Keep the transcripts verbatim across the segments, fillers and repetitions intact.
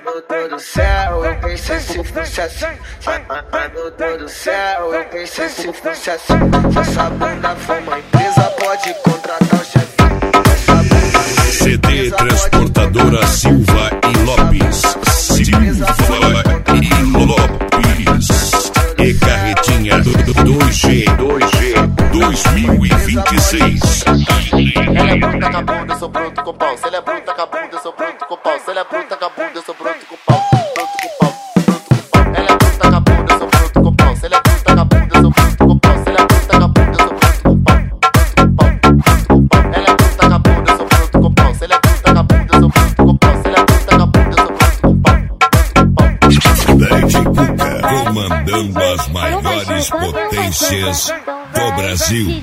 Mano do céu, eu pensei se fosse assim. Mano do céu, eu pensei se fosse assim. Se essa bunda for uma empresa, pode contratar o chefe. C D Transportadora Silva e Lopes. Silva e Lopes. E carretinha dois G dois mil e vinte e seis. Ela é bruta com a bunda, eu sou bruto com pau. Se ela é bruta com a bunda, eu sou bruto com pau. Se ela é bruta com a bunda, eu sou bruto com pau. Bruto com pau, bruto com pau. Ela é bruta com a bunda, eu sou bruto com pau. Se ela é bruta com a bunda, eu sou bruto com pau. Se ela é bruta com a bunda, eu sou bruto com pau. Bruto com pau, ela é bruta com a bunda, eu sou bruto com pau. Se ela é bruta com a bunda, eu sou bruto com pau. Se ela é bruta com a bunda, eu sou bruto com pau. Dede Cuca, comandando as maiores potências do Brasil.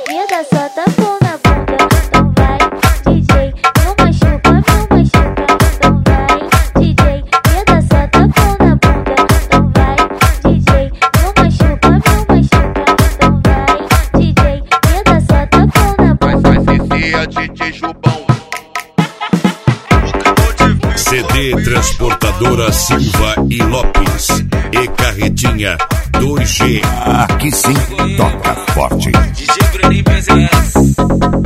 C D Transportadora Silva e Lopes e carretinha dois G. Aqui sim, toca forte. D J Bruninho P Z S.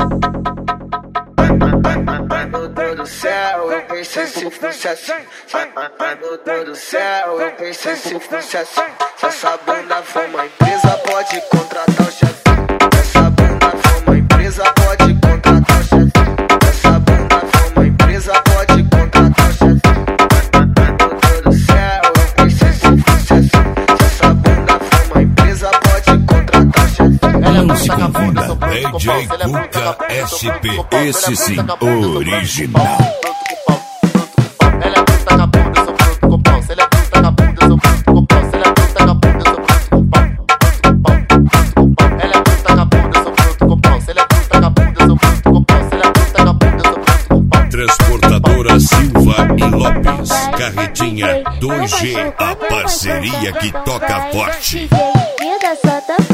Mano do céu, eu pensei se fosse assim. Mano do céu, eu pensei se fosse assim. Se essa bunda for uma empresa, pode contratar o chefe. Se essa bunda for uma empresa, pode contratar o chefe. Se essa bunda for uma empresa, pode contratar o chefe. Mano do céu, eu pensei se fosse assim. Se essa bunda for uma empresa, pode contratar o chefe. Não se confunda. D J Cuca S P. Esse sim, original. Ela é bruta com a bunda, eu sou bruto com pau. Se ela é bruta com a bunda, eu sou bruto com pau. Se ela é bruta com a bunda, eu sou bruto com pau. Ela é bruta com a bunda, eu sou bruto com pau. Se ela é bruta com a bunda, eu sou bruto com pau. Se ela é bruta com a bunda, eu sou bruto com pau. Transportadora Silva e Lopes, carretinha dois G, a parceria que toca forte. Me dá só